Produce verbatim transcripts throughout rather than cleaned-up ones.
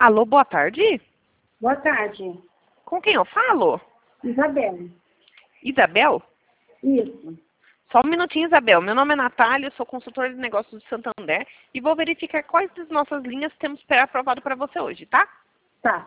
Alô, boa tarde. Boa tarde. Com quem eu falo? Isabel. Isabel? Isso. Só um minutinho, Isabel. Meu nome é Natália, eu sou consultora de negócios de Santander e vou verificar quais das nossas linhas temos pré-aprovado para você hoje, tá? Tá.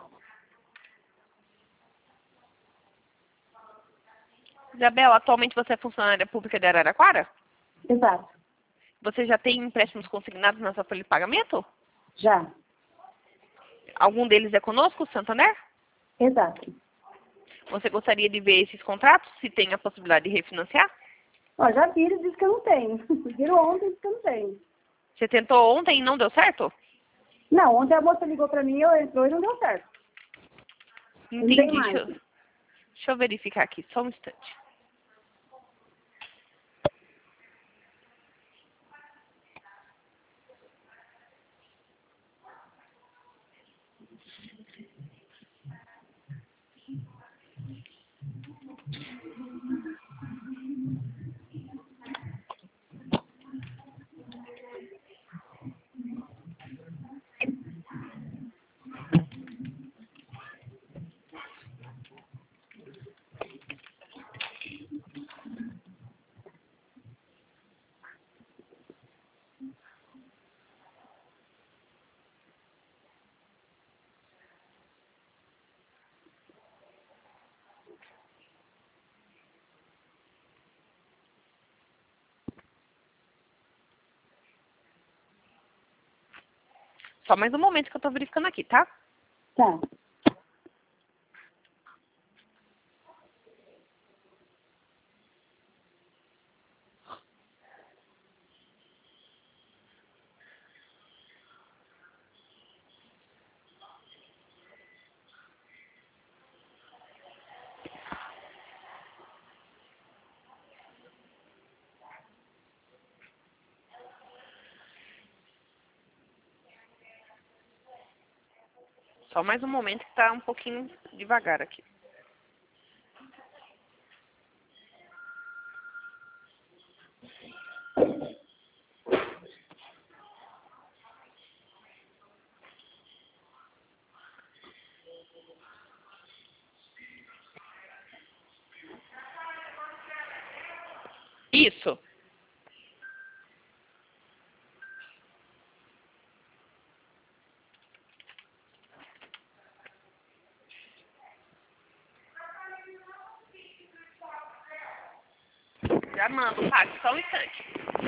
Isabel, atualmente você é funcionária pública de Araraquara? Exato. Você já tem empréstimos consignados na sua folha de pagamento? Já. Algum deles é conosco, Santander? Exato. Você gostaria de ver esses contratos, se tem a possibilidade de refinanciar? Ó, já vi e disse que eu não tenho. Viram ontem e disse que eu não tenho. Você tentou ontem e não deu certo? Não, ontem a moça ligou pra mim, eu entrou e não deu certo. Entendi. Não tem mais. Deixa eu, deixa eu verificar aqui, só um instante. Só mais um momento que eu tô verificando aqui, tá? Tá. Só mais um momento que tá um pouquinho devagar aqui. Isso. Já mando, tá? Só um instante.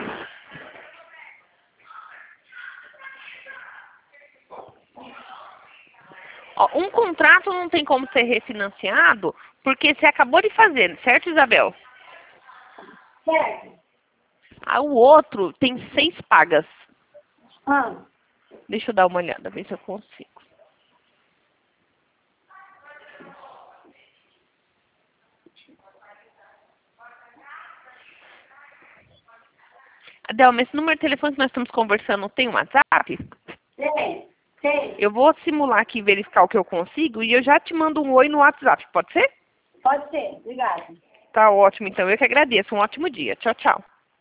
Ó, um contrato não tem como ser refinanciado porque você acabou de fazer, certo, Isabel? Certo. Ah, o outro tem seis pagas. Ah, Deixa eu dar uma olhada, ver se eu consigo. Adelma, esse número de telefone que nós estamos conversando tem um WhatsApp? tem. Tem. Eu vou simular aqui e verificar o que eu consigo e eu já te mando um oi no WhatsApp, pode ser? Pode ser. Obrigada. Tá ótimo, então. Eu que agradeço. Um ótimo dia. Tchau, tchau.